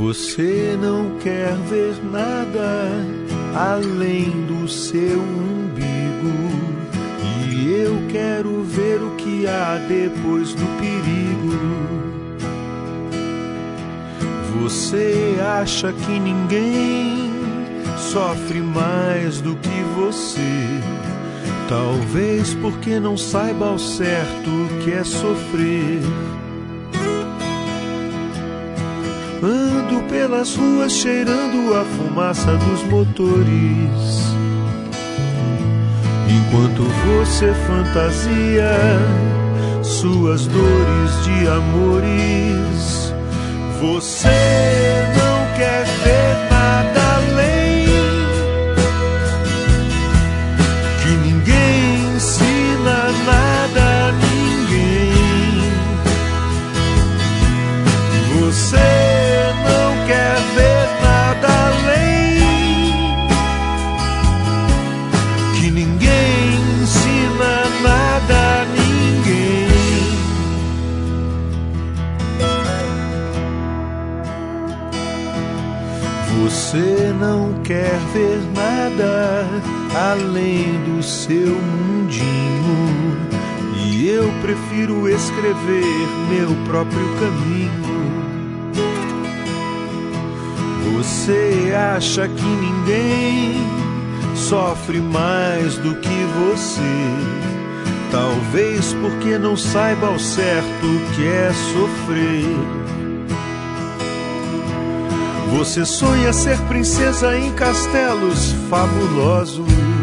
Você não quer ver nada além do seu umbigo, e eu quero ver o que há depois do perigo. Você acha que ninguém sofre mais do que você, talvez porque não saiba ao certo o que é sofrer. Ando pelas ruas cheirando a fumaça dos motores, enquanto você fantasia suas dores de amores. Você não quer ver nada além, que ninguém ensina nada a ninguém. Você não quer ver nada além, que ninguém ensina nada a ninguém. Você não quer ver nada além do seu mundinho, e eu prefiro escrever meu próprio caminho. Você acha que ninguém sofre mais do que você, talvez porque não saiba ao certo o que é sofrer. Você sonha ser princesa em castelos fabulosos,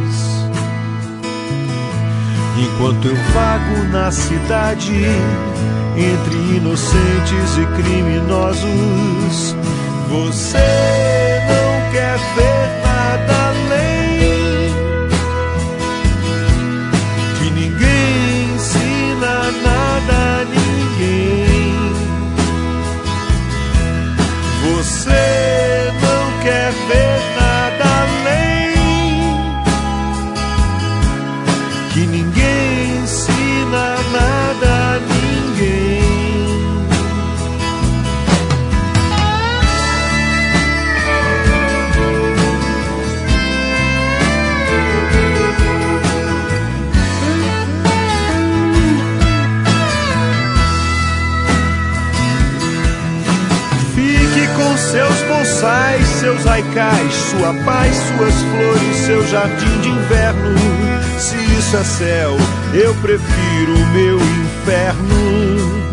enquanto eu vago na cidade entre inocentes e criminosos. Você não quer ver nada além, que ninguém ensina nada a ninguém. Você não quer ver nada além, que ninguém ensina nada a ninguém. Seus bonsais, seus haikais, sua paz, suas flores, seu jardim de inverno. Se isso é céu, eu prefiro o meu inferno.